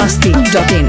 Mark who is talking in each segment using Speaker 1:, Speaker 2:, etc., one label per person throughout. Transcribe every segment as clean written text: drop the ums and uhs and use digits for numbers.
Speaker 1: biharmasti.in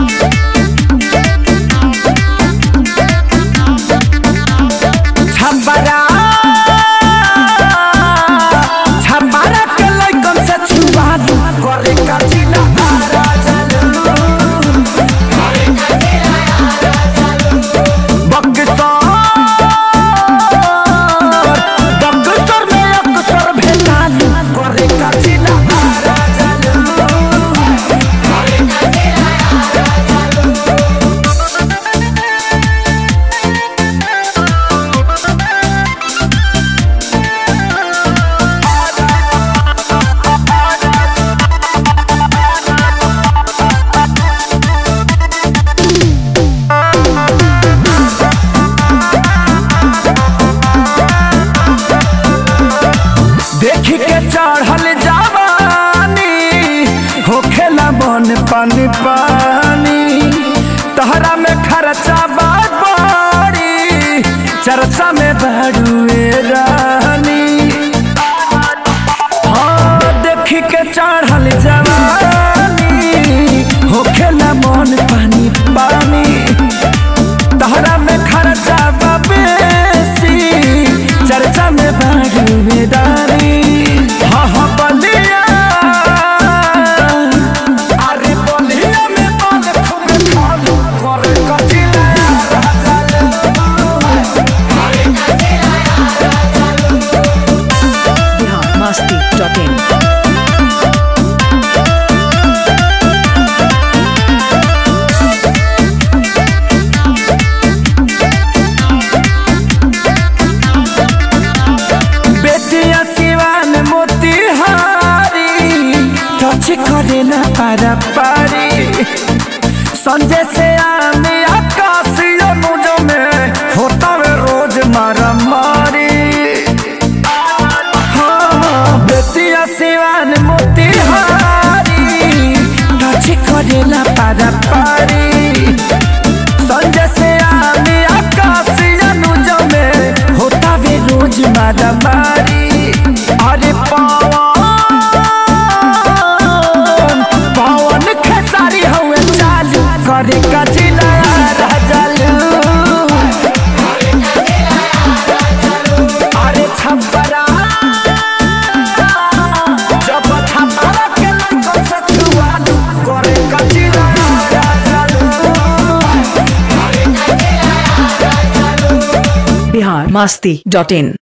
Speaker 2: चढ़ल जवानी होखेला मन पानी पानी तहरा में खर्चा बात बड़ी चर्चा में बड़ुए रानी। हाँ देखी के चढ़ल जवानी होखेला मन पानी पानी तहरा में खर्चा बेसी चर्चा में बड़ुए रानी।
Speaker 1: biharmasti.in
Speaker 2: करे ना पारा पारी संजय से आने आकाशीय मुझो में होता है रोज मारा मारी। हाँ बेतिया सिवान मोतिहारी टच करे ना पारा पारी संजय से आने आकाशीय मुझो में होता है रोज मारा मारी। अरे करे कचिला राजलू अरे छपरा जब छपरा के लइको से छुआलू करे कचिला राजलू।
Speaker 1: biharmasti.in